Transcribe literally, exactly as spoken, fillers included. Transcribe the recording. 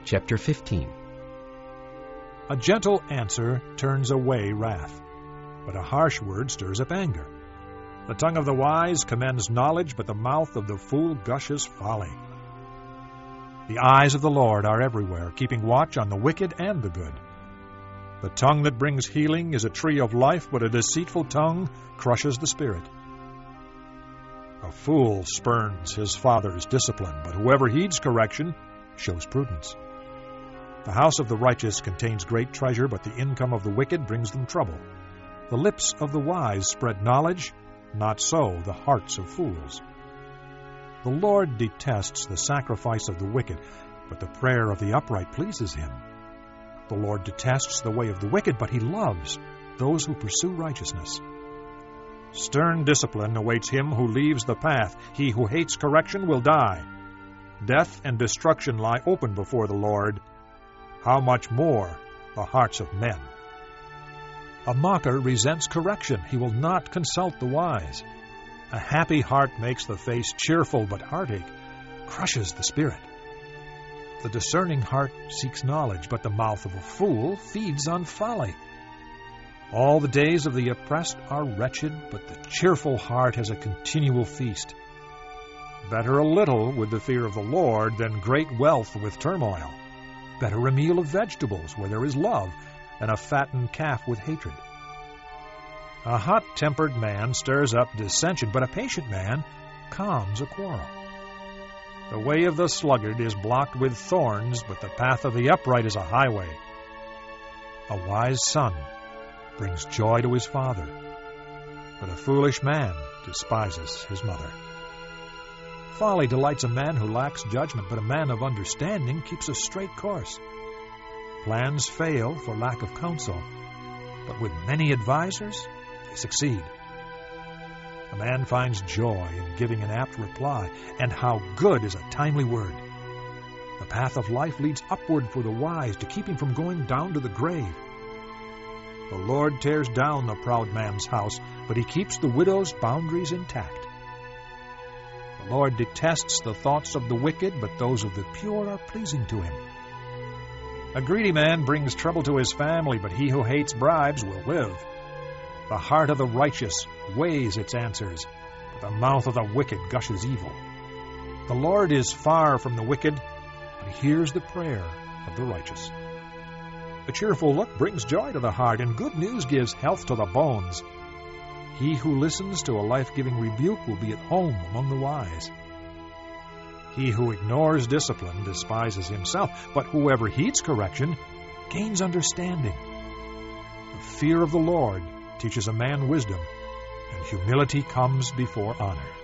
Chapter fifteen. A gentle answer turns away wrath, but a harsh word stirs up anger. The tongue of the wise commends knowledge, but the mouth of the fool gushes folly. The eyes of the Lord are everywhere, keeping watch on the wicked and the good. The tongue that brings healing is a tree of life, but a deceitful tongue crushes the spirit. A fool spurns his father's discipline, but whoever heeds correction shows prudence. The house of the righteous contains great treasure, but the income of the wicked brings them trouble. The lips of the wise spread knowledge, not so the hearts of fools. The Lord detests the sacrifice of the wicked, but the prayer of the upright pleases him. The Lord detests the way of the wicked, but he loves those who pursue righteousness. Stern discipline awaits him who leaves the path. He who hates correction will die. Death and destruction lie open before the Lord. How much more the hearts of men? A mocker resents correction. He will not consult the wise. A happy heart makes the face cheerful, but heartache crushes the spirit. The discerning heart seeks knowledge, but the mouth of a fool feeds on folly. All the days of the oppressed are wretched, but the cheerful heart has a continual feast. Better a little with the fear of the Lord than great wealth with turmoil. Better a meal of vegetables where there is love than a fattened calf with hatred. A hot-tempered man stirs up dissension, but a patient man calms a quarrel. The way of the sluggard is blocked with thorns, but the path of the upright is a highway. A wise son brings joy to his father, but a foolish man despises his mother. Folly delights a man who lacks judgment, but a man of understanding keeps a straight course. Plans fail for lack of counsel, but with many advisers, they succeed. A man finds joy in giving an apt reply, and how good is a timely word. The path of life leads upward for the wise to keep him from going down to the grave. The Lord tears down the proud man's house, but he keeps the widow's boundaries intact. The Lord detests the thoughts of the wicked, but those of the pure are pleasing to him. A greedy man brings trouble to his family, but he who hates bribes will live. The heart of the righteous weighs its answers, but the mouth of the wicked gushes evil. The Lord is far from the wicked, but he hears the prayer of the righteous. A cheerful look brings joy to the heart, and good news gives health to the bones. He who listens to a life-giving rebuke will be at home among the wise. He who ignores discipline despises himself, but whoever heeds correction gains understanding. The fear of the Lord teaches a man wisdom, and humility comes before honor.